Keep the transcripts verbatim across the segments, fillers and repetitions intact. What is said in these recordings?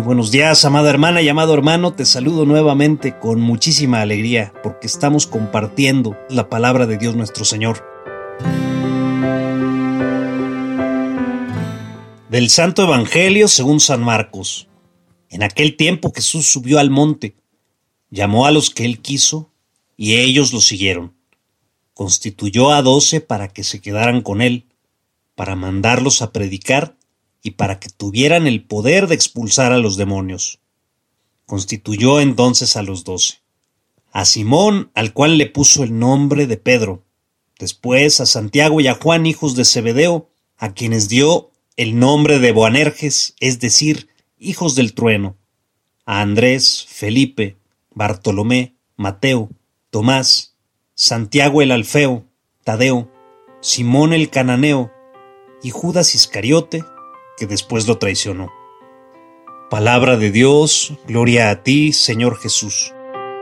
Muy buenos días, amada hermana y amado hermano, te saludo nuevamente con muchísima alegría porque estamos compartiendo la palabra de Dios nuestro Señor. Del Santo Evangelio según San Marcos. En aquel tiempo Jesús subió al monte, llamó a los que él quiso y ellos lo siguieron. Constituyó a doce para que se quedaran con él, para mandarlos a predicar y para que tuvieran el poder de expulsar a los demonios. Constituyó entonces a los doce. A Simón, al cual le puso el nombre de Pedro. Después a Santiago y a Juan, hijos de Zebedeo, a quienes dio el nombre de Boanerges, es decir, hijos del trueno. A Andrés, Felipe, Bartolomé, Mateo, Tomás, Santiago el Alfeo, Tadeo, Simón el Cananeo y Judas Iscariote, que después lo traicionó. Palabra de Dios, gloria a ti, Señor Jesús.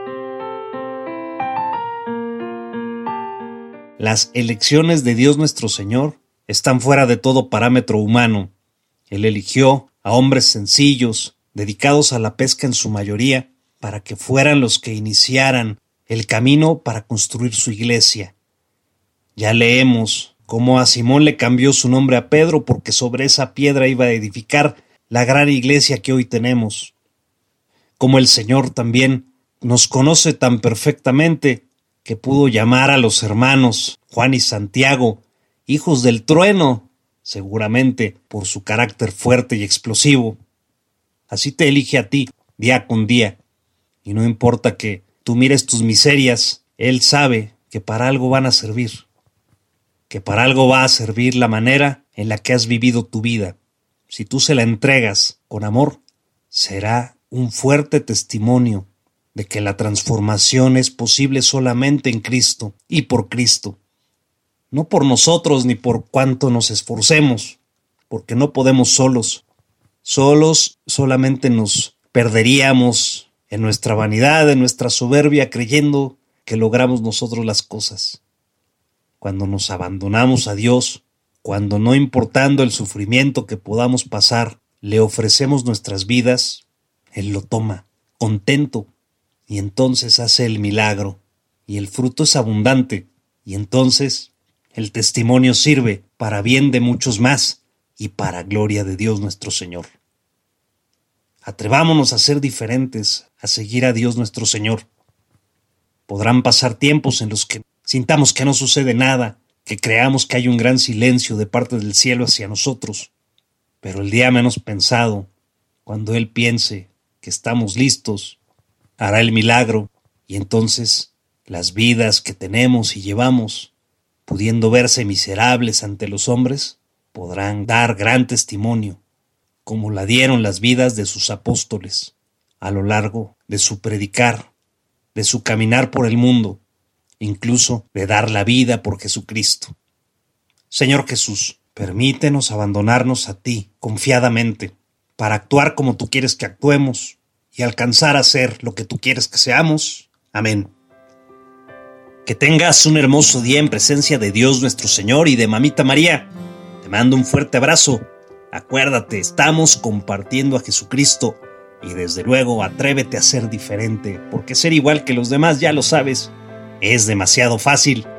Las elecciones de Dios nuestro Señor están fuera de todo parámetro humano. Él eligió a hombres sencillos, dedicados a la pesca en su mayoría, para que fueran los que iniciaran el camino para construir su iglesia. Ya leemos cómo a Simón le cambió su nombre a Pedro porque sobre esa piedra iba a edificar la gran iglesia que hoy tenemos. Como el Señor también nos conoce tan perfectamente que pudo llamar a los hermanos Juan y Santiago hijos del trueno, seguramente por su carácter fuerte y explosivo. Así te elige a ti, día con día, y no importa que tú mires tus miserias, Él sabe que para algo van a servir. que para algo va a servir la manera en la que has vivido tu vida. Si tú se la entregas con amor, será un fuerte testimonio de que la transformación es posible solamente en Cristo y por Cristo. No por nosotros ni por cuánto nos esforcemos, porque no podemos solos. Solos solamente nos perderíamos en nuestra vanidad, en nuestra soberbia, creyendo que logramos nosotros las cosas. Cuando nos abandonamos a Dios, cuando no importando el sufrimiento que podamos pasar, le ofrecemos nuestras vidas, Él lo toma, contento, y entonces hace el milagro, y el fruto es abundante, y entonces el testimonio sirve para bien de muchos más y para gloria de Dios nuestro Señor. Atrevámonos a ser diferentes, a seguir a Dios nuestro Señor. Podrán pasar tiempos en los que sintamos que no sucede nada, que creamos que hay un gran silencio de parte del cielo hacia nosotros. Pero el día menos pensado, cuando Él piense que estamos listos, hará el milagro y entonces las vidas que tenemos y llevamos, pudiendo verse miserables ante los hombres, podrán dar gran testimonio, como la dieron las vidas de sus apóstoles a lo largo de su predicar, de su caminar por el mundo, incluso de dar la vida por Jesucristo. Señor Jesús, permítenos abandonarnos a ti confiadamente para actuar como tú quieres que actuemos y alcanzar a ser lo que tú quieres que seamos. Amén. Que tengas un hermoso día en presencia de Dios nuestro Señor y de Mamita María. Te mando un fuerte abrazo. Acuérdate, estamos compartiendo a Jesucristo y desde luego atrévete a ser diferente, porque ser igual que los demás, ya lo sabes, es demasiado fácil.